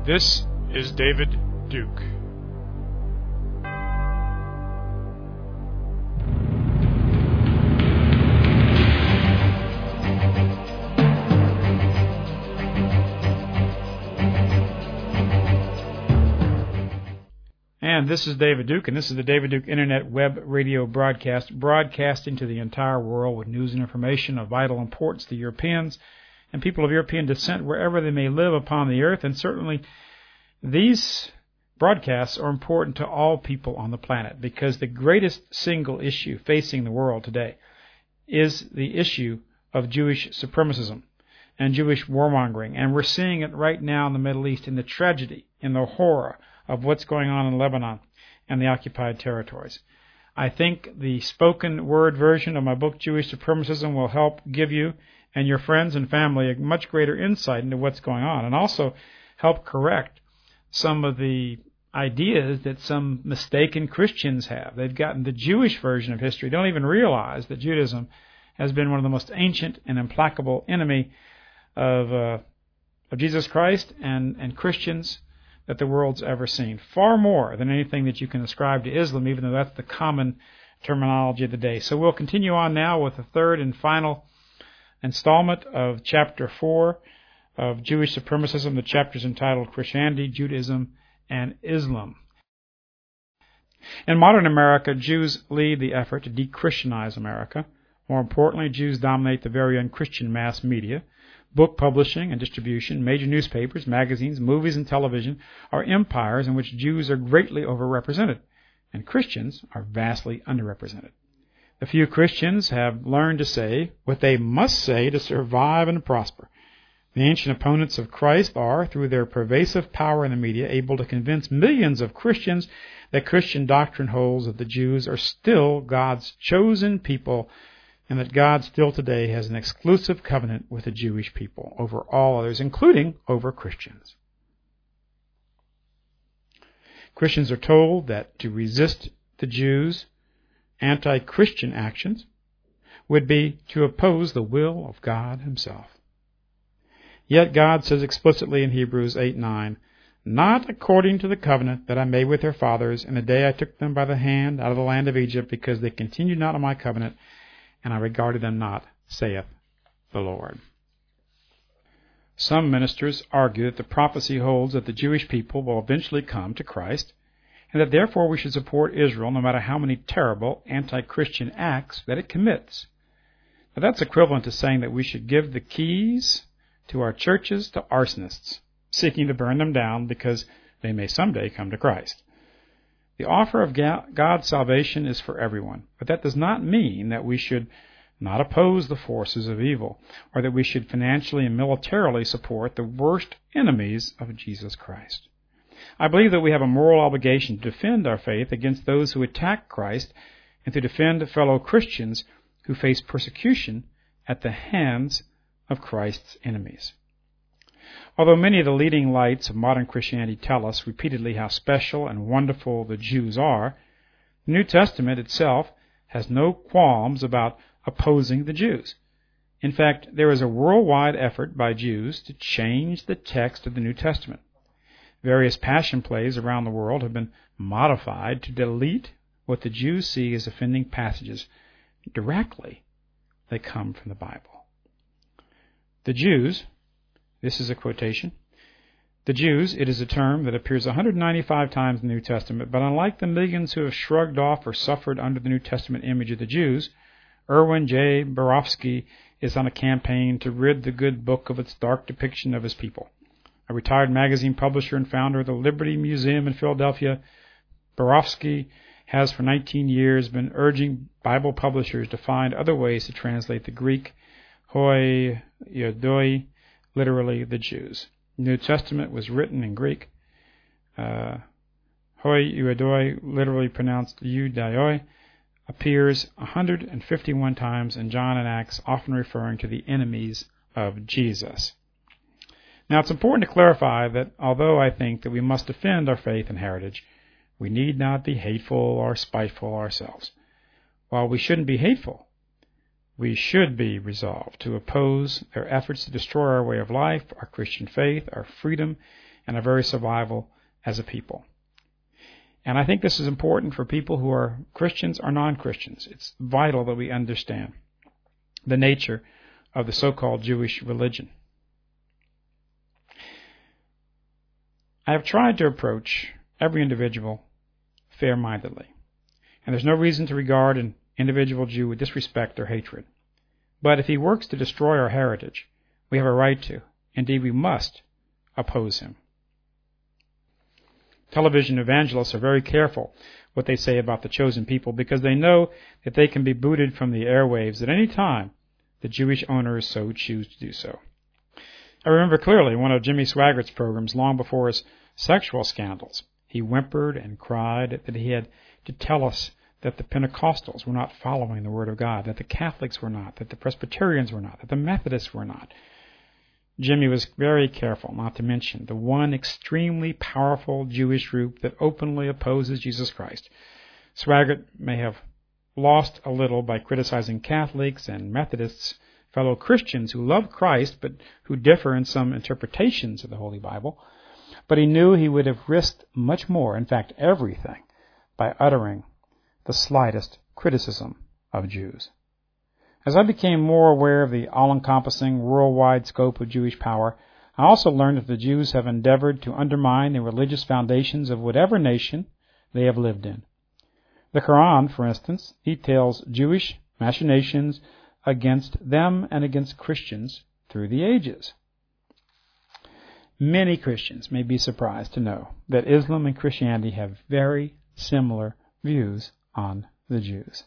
This is David Duke. And this is David Duke, and this is the David Duke Internet Web Radio Broadcast, broadcasting to the entire world with news and information of vital importance to Europeans and people of European descent wherever they may live upon the earth. And certainly these broadcasts are important to all people on the planet, because the greatest single issue facing the world today is the issue of Jewish supremacism and Jewish warmongering. And we're seeing it right now in the Middle East, in the tragedy, in the horror of what's going on in Lebanon and the occupied territories. I think the spoken word version of my book, Jewish Supremacism, will help give you and your friends and family a much greater insight into what's going on, and also help correct some of the ideas that some mistaken Christians have. They've gotten the Jewish version of history, don't even realize that Judaism has been one of the most ancient and implacable enemy of Jesus Christ and Christians that the world's ever seen, far more than anything that you can ascribe to Islam, even though that's the common terminology of the day. So we'll continue on now with the third and final installment of Chapter 4 of Jewish Supremacism. The chapter is entitled Christianity, Judaism, and Islam. In modern America, Jews lead the effort to de-Christianize America. More importantly, Jews dominate the very unchristian mass media. Book publishing and distribution, major newspapers, magazines, movies, and television are empires in which Jews are greatly overrepresented, and Christians are vastly underrepresented. The few Christians have learned to say what they must say to survive and prosper. The ancient opponents of Christ are, through their pervasive power in the media, able to convince millions of Christians that Christian doctrine holds that the Jews are still God's chosen people, and that God still today has an exclusive covenant with the Jewish people over all others, including over Christians. Christians are told that to resist the Jews' anti-Christian actions would be to oppose the will of God himself. Yet God says explicitly in Hebrews 8:9, "Not according to the covenant that I made with their fathers in the day I took them by the hand out of the land of Egypt, because they continued not in my covenant, and I regarded them not, saith the Lord." Some ministers argue that the prophecy holds that the Jewish people will eventually come to Christ, and that therefore we should support Israel no matter how many terrible anti-Christian acts that it commits. Now that's equivalent to saying that we should give the keys to our churches to arsonists, seeking to burn them down because they may someday come to Christ. The offer of God's salvation is for everyone, but that does not mean that we should not oppose the forces of evil, or that we should financially and militarily support the worst enemies of Jesus Christ. I believe that we have a moral obligation to defend our faith against those who attack Christ, and to defend fellow Christians who face persecution at the hands of Christ's enemies. Although many of the leading lights of modern Christianity tell us repeatedly how special and wonderful the Jews are, the New Testament itself has no qualms about opposing the Jews. In fact, there is a worldwide effort by Jews to change the text of the New Testament. Various passion plays around the world have been modified to delete what the Jews see as offending passages directly that come from the Bible. The Jews, this is a quotation, "The Jews," it is a term that appears 195 times in the New Testament, but unlike the millions who have shrugged off or suffered under the New Testament image of the Jews, Erwin J. Borofsky is on a campaign to rid the good book of its dark depiction of his people. A retired magazine publisher and founder of the Liberty Museum in Philadelphia, Borofsky has for 19 years been urging Bible publishers to find other ways to translate the Greek hoi iudoi, literally the Jews. The New Testament was written in Greek. Hoi iudoi, literally pronounced Iudaioi, appears 151 times in John and Acts, often referring to the enemies of Jesus. Now, it's important to clarify that although I think that we must defend our faith and heritage, we need not be hateful or spiteful ourselves. While we shouldn't be hateful, we should be resolved to oppose their efforts to destroy our way of life, our Christian faith, our freedom, and our very survival as a people. And I think this is important for people who are Christians or non-Christians. It's vital that we understand the nature of the so-called Jewish religion. I have tried to approach every individual fair-mindedly, and there's no reason to regard an individual Jew with disrespect or hatred. But if he works to destroy our heritage, we have a right to, indeed we must, oppose him. Television evangelists are very careful what they say about the chosen people because they know that they can be booted from the airwaves at any time the Jewish owners so choose to do so. I remember clearly one of Jimmy Swaggart's programs long before his sexual scandals. He whimpered and cried that he had to tell us that the Pentecostals were not following the Word of God, that the Catholics were not, that the Presbyterians were not, that the Methodists were not. Jimmy was very careful not to mention the one extremely powerful Jewish group that openly opposes Jesus Christ. Swaggart may have lost a little by criticizing Catholics and Methodists, fellow Christians who love Christ but who differ in some interpretations of the Holy Bible, but he knew he would have risked much more, in fact everything, by uttering the slightest criticism of Jews. As I became more aware of the all-encompassing worldwide scope of Jewish power, I also learned that the Jews have endeavored to undermine the religious foundations of whatever nation they have lived in. The Quran, for instance, details Jewish machinations against them and against Christians through the ages. Many Christians may be surprised to know that Islam and Christianity have very similar views on the Jews.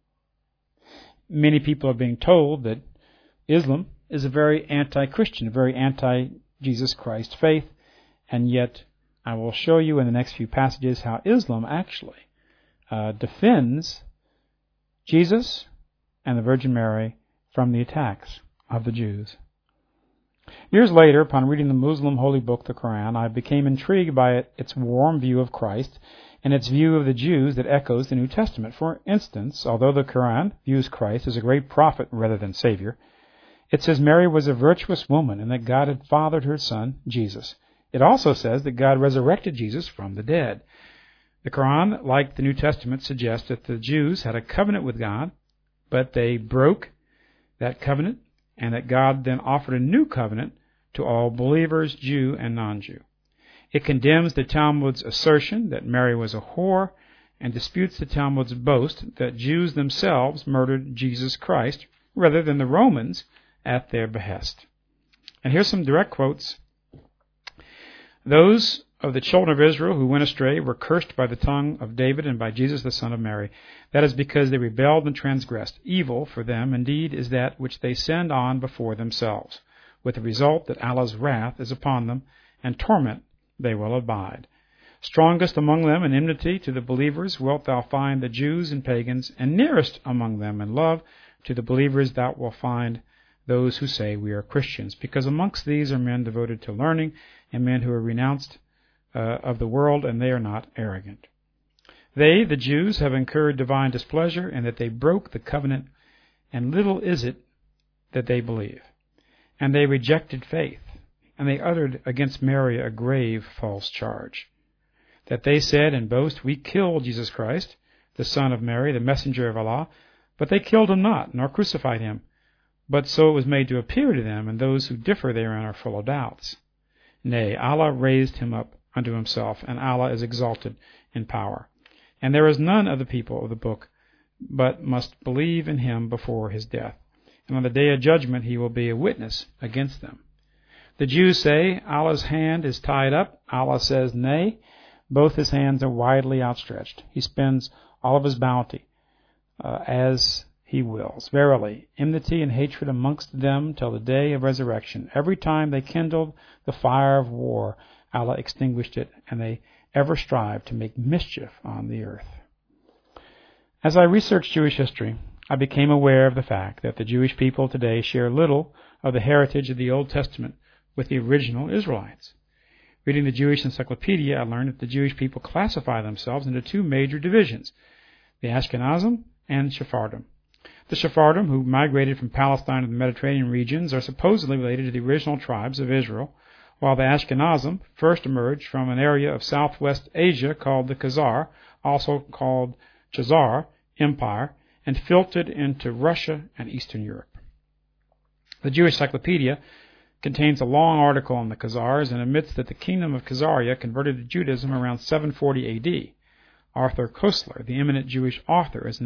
Many people are being told that Islam is a very anti-Christian, a very anti-Jesus Christ faith, and yet I will show you in the next few passages how Islam actually defends Jesus and the Virgin Mary from the attacks of the Jews. Years later, upon reading the Muslim holy book, the Quran, I became intrigued by its warm view of Christ and its view of the Jews that echoes the New Testament. For instance, although the Quran views Christ as a great prophet rather than Savior, it says Mary was a virtuous woman and that God had fathered her son, Jesus. It also says that God resurrected Jesus from the dead. The Quran, like the New Testament, suggests that the Jews had a covenant with God, but they broke that covenant, and that God then offered a new covenant to all believers, Jew and non-Jew. It condemns the Talmud's assertion that Mary was a whore and disputes the Talmud's boast that Jews themselves murdered Jesus Christ rather than the Romans at their behest. And here's some direct quotes. Those of the children of Israel who went astray were cursed by the tongue of David and by Jesus the son of Mary. That is because they rebelled and transgressed. Evil for them indeed is that which they send on before themselves, with the result that Allah's wrath is upon them, and torment they will abide. Strongest among them in enmity to the believers wilt thou find the Jews and pagans, and nearest among them in love to the believers thou wilt find those who say we are Christians, because amongst these are men devoted to learning, and men who are renounced of the world, and they are not arrogant. They, the Jews, have incurred divine displeasure, in that they broke the covenant, and little is it that they believe. And they rejected faith, and they uttered against Mary a grave false charge, that they said and boast, we killed Jesus Christ, the son of Mary, the messenger of Allah, but they killed him not, nor crucified him. But so it was made to appear to them, and those who differ therein are full of doubts. Nay, Allah raised him up unto himself, and Allah is exalted in power. And there is none of the people of the book but must believe in him before his death. And on the day of judgment he will be a witness against them. The Jews say, Allah's hand is tied up. Allah says, nay, both his hands are widely outstretched. He spends all of his bounty as he wills. Verily, enmity and hatred amongst them till the day of resurrection. Every time they kindled the fire of war, Allah extinguished it, and they ever strive to make mischief on the earth. As I researched Jewish history, I became aware of the fact that the Jewish people today share little of the heritage of the Old Testament with the original Israelites. Reading the Jewish Encyclopedia, I learned that the Jewish people classify themselves into two major divisions, the Ashkenazim and Sephardim. The Sephardim, who migrated from Palestine to the Mediterranean regions, are supposedly related to the original tribes of Israel, while the Ashkenazim first emerged from an area of southwest Asia called the Khazar, also called Chazar Empire, and filtered into Russia and Eastern Europe. The Jewish Cyclopedia contains a long article on the Khazars and admits that the kingdom of Khazaria converted to Judaism around 740 A.D. Arthur Koestler, the eminent Jewish author, in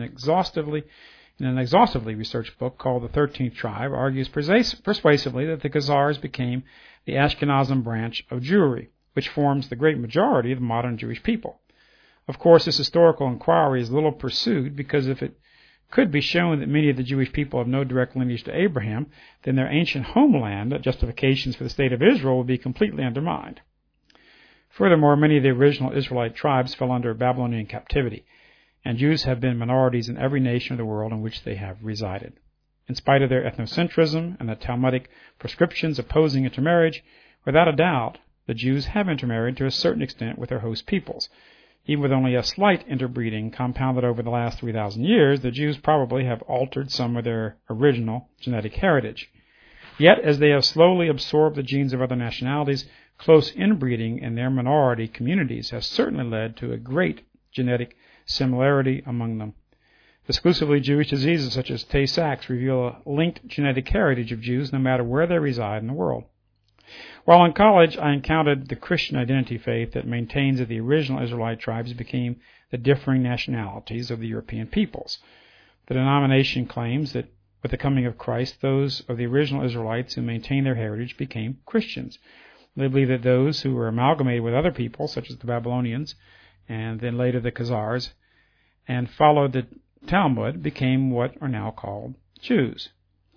an exhaustively researched book called The 13th Tribe, argues persuasively that the Khazars became the Ashkenazim branch of Jewry, which forms the great majority of the modern Jewish people. Of course, this historical inquiry is little pursued because if it could be shown that many of the Jewish people have no direct lineage to Abraham, then their ancient homeland justifications for the state of Israel would be completely undermined. Furthermore, many of the original Israelite tribes fell under Babylonian captivity, and Jews have been minorities in every nation of the world in which they have resided. In spite of their ethnocentrism and the Talmudic prescriptions opposing intermarriage, without a doubt, the Jews have intermarried to a certain extent with their host peoples. Even with only a slight interbreeding compounded over the last 3,000 years, the Jews probably have altered some of their original genetic heritage. Yet, as they have slowly absorbed the genes of other nationalities, close inbreeding in their minority communities has certainly led to a great genetic similarity among them. Exclusively Jewish diseases such as Tay-Sachs reveal a linked genetic heritage of Jews no matter where they reside in the world. While in college, I encountered the Christian identity faith that maintains that the original Israelite tribes became the differing nationalities of the European peoples. The denomination claims that with the coming of Christ, those of the original Israelites who maintained their heritage became Christians. They believe that those who were amalgamated with other people, such as the Babylonians, and then later the Khazars, and followed the Talmud, became what are now called Jews.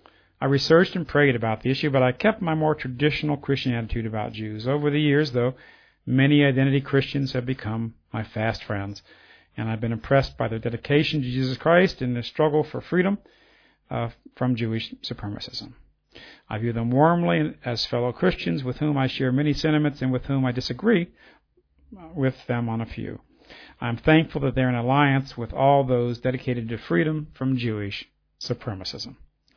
I researched and prayed about the issue, but I kept my more traditional Christian attitude about Jews. Over the years, though, many identity Christians have become my fast friends, and I've been impressed by their dedication to Jesus Christ and their struggle for freedom from Jewish supremacism. I view them warmly as fellow Christians with whom I share many sentiments and with whom I disagree with them on a few. I am thankful that they're in alliance with all those dedicated to freedom from Jewish supremacism.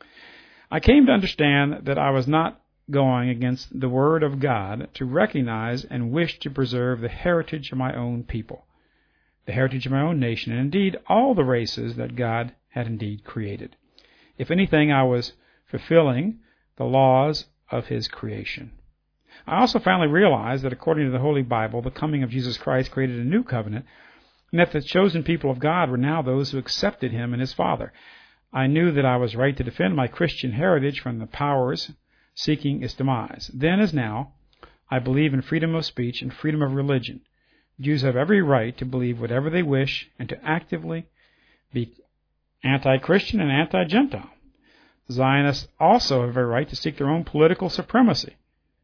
I came to understand that I was not going against the Word of God to recognize and wish to preserve the heritage of my own people, the heritage of my own nation, and indeed all the races that God had indeed created. If anything, I was fulfilling the laws of His creation. I also finally realized that according to the Holy Bible, the coming of Jesus Christ created a new covenant, and that the chosen people of God were now those who accepted Him and His Father. I knew that I was right to defend my Christian heritage from the powers seeking its demise. Then as now, I believe in freedom of speech and freedom of religion. Jews have every right to believe whatever they wish and to actively be anti-Christian and anti-Gentile. Zionists also have every right to seek their own political supremacy.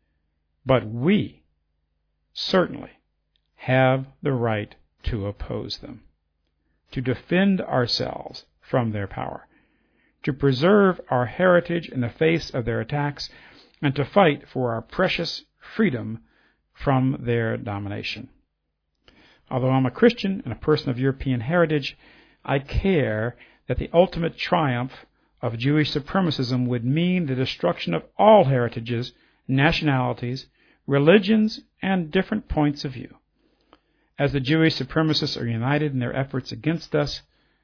But we certainly have the right to oppose them, to defend ourselves from their power, to preserve our heritage in the face of their attacks, and to fight for our precious freedom from their domination. Although I'm a Christian and a person of European heritage, I care that the ultimate triumph of Jewish supremacism would mean the destruction of all heritages, nationalities, religions, and different points of view. As the Jewish supremacists are united in their efforts against us,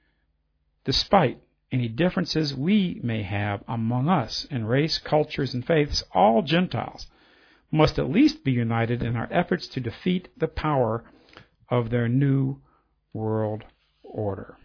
despite any differences we may have among us in race, cultures, and faiths, all Gentiles must at least be united in our efforts to defeat the power of their new world order.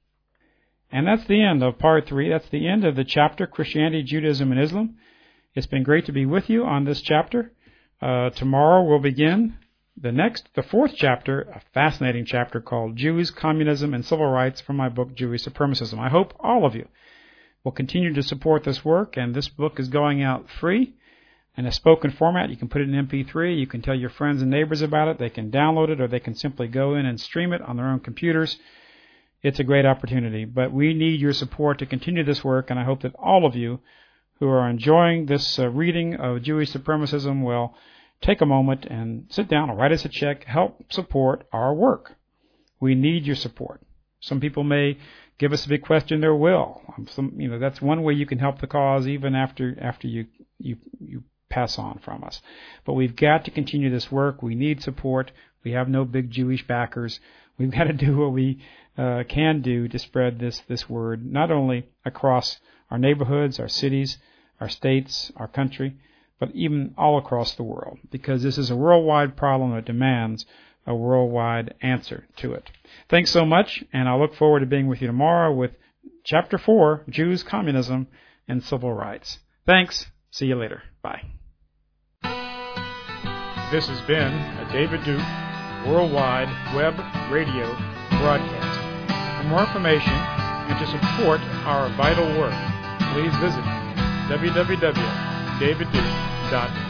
And that's the end of part 3. That's the end of the chapter, Christianity, Judaism, and Islam. It's been great to be with you on this chapter. Tomorrow we'll begin the fourth chapter, a fascinating chapter called Jews, Communism, and Civil Rights from my book, Jewish Supremacism. I hope all of you will continue to support this work, and this book is going out free in a spoken format. You can put it in MP3. You can tell your friends and neighbors about it. They can download it, or they can simply go in and stream it on their own computers. It's a great opportunity, but we need your support to continue this work, and I hope that all of you who are enjoying this reading of Jewish Supremacism will take a moment and sit down and write us a check, help support our work. We need your support. Some people may give us a bequest in their will. That's one way you can help the cause even after you pass on from us. But we've got to continue this work. We need support. We have no big Jewish backers. We've got to do what we can do to spread this word, not only across our neighborhoods, our cities, our states, our country, but even all across the world, because this is a worldwide problem that demands a worldwide answer to it. Thanks so much, and I look forward to being with you tomorrow with Chapter 4, Jews, Communism, and Civil Rights. Thanks. See you later. Bye. This has been a David Duke Worldwide Web Radio broadcast. For more information and to support our vital work, please visit www.davidduke.org.